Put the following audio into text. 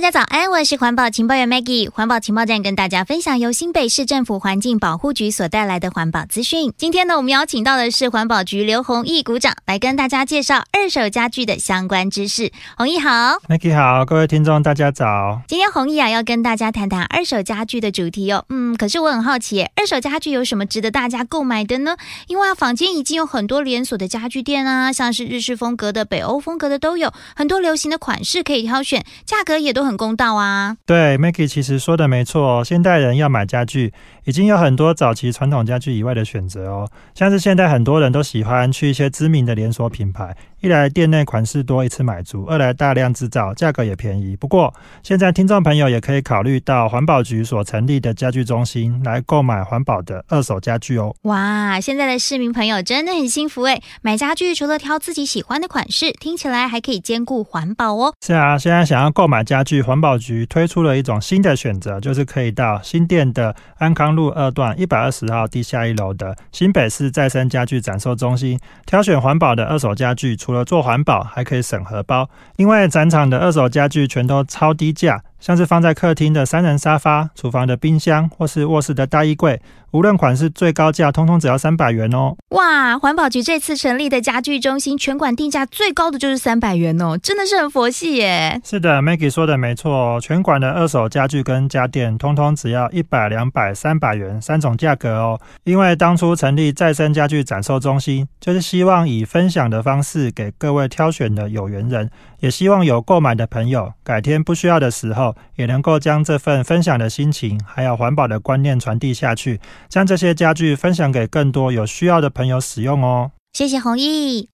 大家早安，我是环保情报员 Maggie。环保情报站跟大家分享由新北市政府环境保护局所带来的环保资讯。今天呢，我们邀请到的是环保局刘弘毅股长来跟大家介绍二手家具的相关知识。弘毅好。 Maggie 好，各位听众大家早。 今天弘毅要跟大家谈谈二手家具的主题哦。可是我很好奇耶，二手家具有什么值得大家购买的呢？因为坊间已经有很多连锁的家具店啊，像是日式风格的、北欧风格的都有，很多流行的款式可以挑选，价格也都很公道啊。 对， Maggie 其实说的没错，现代人要买家具已经有很多早期传统家具以外的选择哦。像是现在很多人都喜欢去一些知名的连锁品牌，一来店内款式多一次买足，二来大量制造，价格也便宜。不过现在听众朋友也可以考虑到环保局所成立的家具中心来购买环保的二手家具哦。 哇，现在的市民朋友真的很幸福耶，买家具除了挑自己喜欢的款式，听起来还可以兼顾环保哦。 是啊，现在想要购买家具，环保局推出了一种新的选择，就是可以到新店的安康路2段120号地下1楼的新北市再生家具展售中心，挑选环保的二手家具，除了做环保还可以省荷包，因为展场的二手家具全都超低价，像是放在客厅的3人沙发、厨房的冰箱或是卧室的大衣柜，无论款式最高价通通只要300元哦。 哇，环保局这次成立的家具中心全馆定价最高的就是300元哦，真的是很佛系耶。 是的， Maggie 说的没错，全馆的二手家具跟家电通通只要100、200、300元3种价格哦。因为当初成立再生家具展售中心，就是希望以分享的方式给各位挑选的有缘人，也希望有购买的朋友改天不需要的时候，也能够将这份分享的心情还有环保的观念传递下去，将这些家具分享给更多有需要的朋友使用哦。 谢谢弘毅。